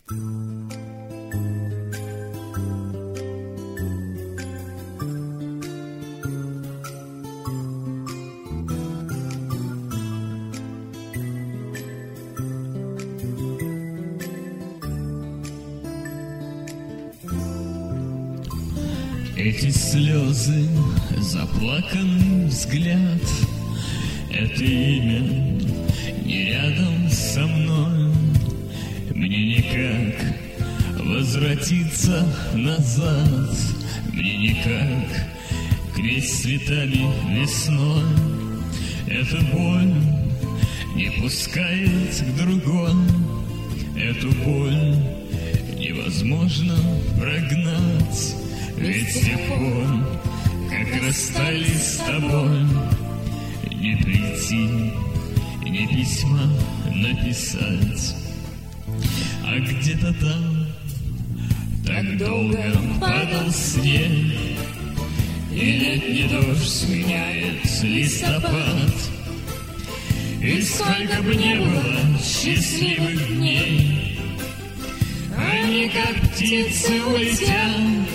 Эти слезы, заплаканный взгляд, это имя не рядом со мной. Мне никак возвратиться назад, мне никак крест цветами весной. Эта боль не пускает к другой, эту боль невозможно прогнать. Ведь с тех пор, как расстались с тобой, не прийти, ни письма написать. А где-то там так долго падал снег, и летний дождь сменяет листопад. И сколько бы не было счастливых дней, они, как птицы, улетят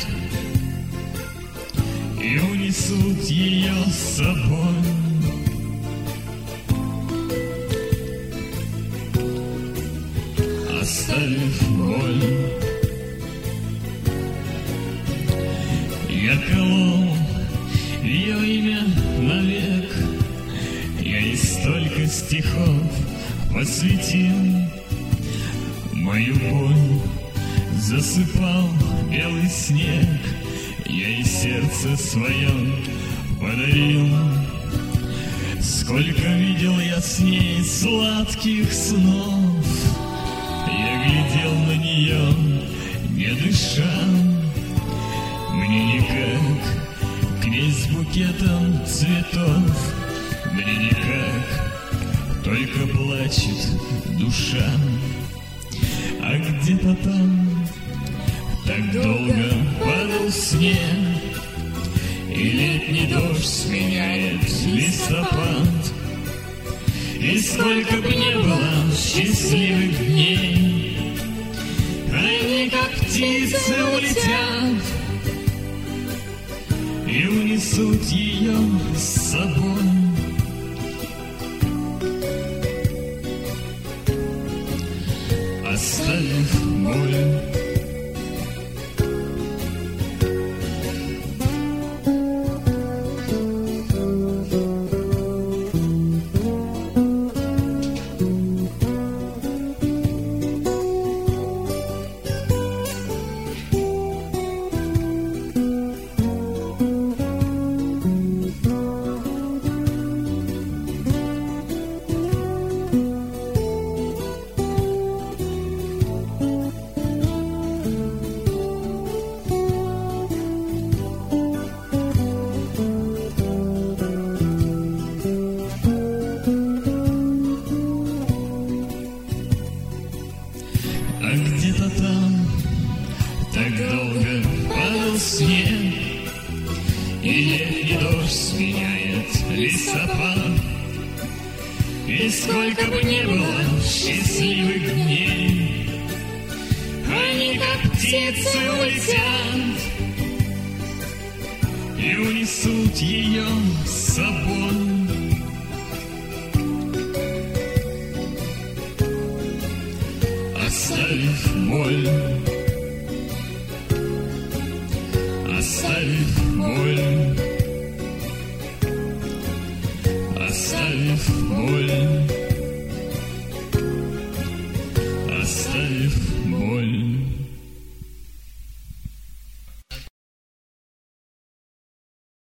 и унесут ее с собой. Оставив боль, я колол ее имя навек. Я ей столько стихов посвятил, мою боль засыпал белый снег. Я ей сердце свое подарил. Сколько видел я с ней сладких снов, я глядел на нее, не дыша. Мне никак к ней с букетом цветов, мне никак, только плачет душа. А где-то там так долго падал снег, и летний дождь сменяет листопад. И сколько бы ни было счастливых дней, они, как птицы, улетят и унесут ее с собой. Оставив боль, а где-то там так долго падал снег, и летний дождь сменяет листопад. И сколько бы ни было счастливых дней, они, как птицы, улетят и унесут ее с собой. Оставив боль, оставив боль, оставив боль.